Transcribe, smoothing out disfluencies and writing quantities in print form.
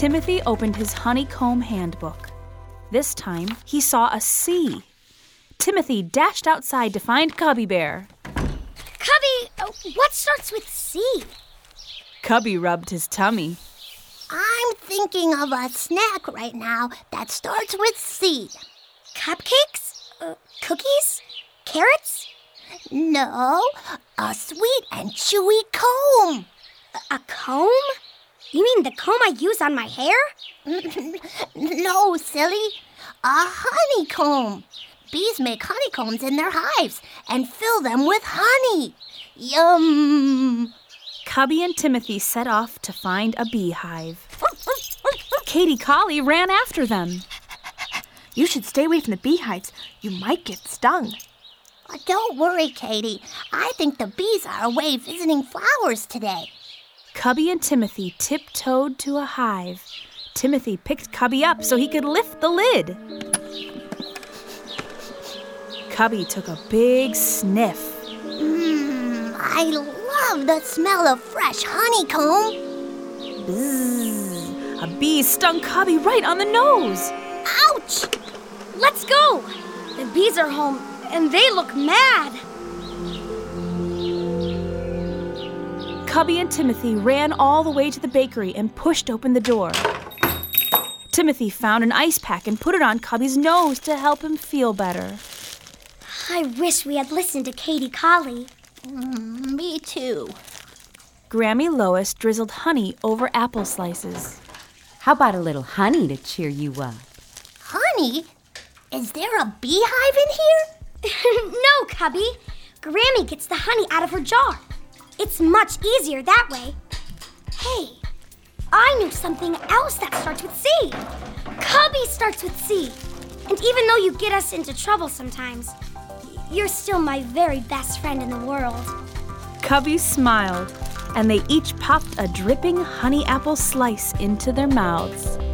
Timothy opened his honeycomb handbook. This time, he saw a C. Timothy dashed outside to find Cubby Bear. Cubby, what starts with C? Cubby rubbed his tummy. I'm thinking of a snack right now that starts with C. Cupcakes? Cookies? Carrots? No, a sweet and chewy comb. A comb? You mean the comb I use on my hair? No, silly. A honeycomb. Bees make honeycombs in their hives and fill them with honey. Yum! Cubby and Timothy set off to find a beehive. Katie Collie ran after them. You should stay away from the beehives. You might get stung. Don't worry, Katie. I think the bees are away visiting flowers today. Cubby and Timothy tiptoed to a hive. Timothy picked Cubby up so he could lift the lid. Cubby took a big sniff. I love the smell of fresh honeycomb. Bzzz. A bee stung Cubby right on the nose. Ouch! Let's go! The bees are home, and they look mad. Cubby and Timothy ran all the way to the bakery and pushed open the door. Timothy found an ice pack and put it on Cubby's nose to help him feel better. I wish we had listened to Katie Collie. Me too. Grammy Lois drizzled honey over apple slices. How about a little honey to cheer you up? Honey? Is there a beehive in here? No, Cubby. Grammy gets the honey out of her jar. It's much easier that way. Hey, I knew something else that starts with C. Cubby starts with C. And even though you get us into trouble sometimes, you're still my very best friend in the world. Cubby smiled, and they each popped a dripping honey apple slice into their mouths.